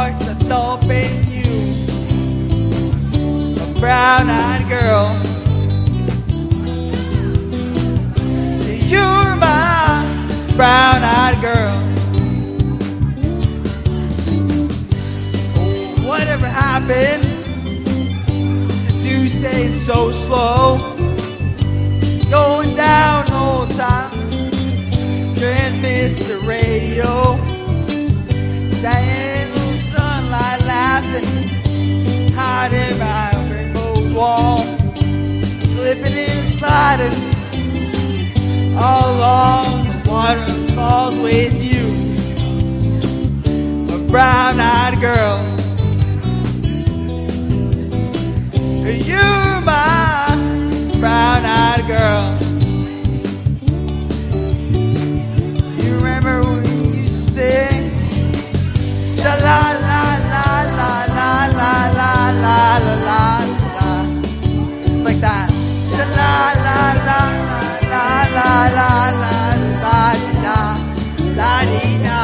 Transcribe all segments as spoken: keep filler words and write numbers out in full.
heart's a thumping you, a brown-eyed girl. You're my brown-eyed girl. Oh, whatever happened to Tuesday so slow, going down old time, transmits the radio, standing in the sunlight laughing, hiding behind a rainbow wall, slipping and sliding all along the waterfalls with you, a brown-eyed girl. You're my brown-eyed girl. You remember when you sing sha la la la la la la la la la la la, like that. Sha la la la la la la la la la la dee da.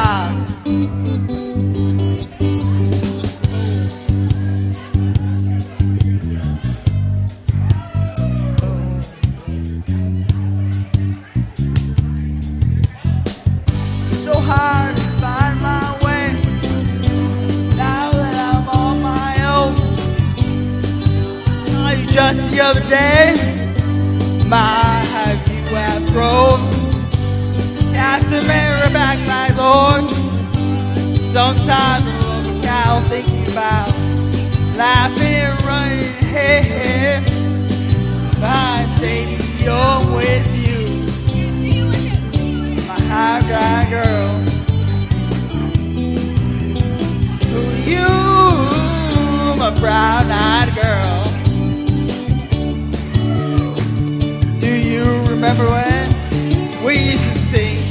So hard to find my way now that I'm on my own. Saw you just the other day, my have you have grown. Cast a mirror back, my Lord. Sometimes I look out thinking about laughing and running, hey, hey, behind stadium with you, my high-dry girl. Who you, my brown-eyed girl. Do you remember when we used to sing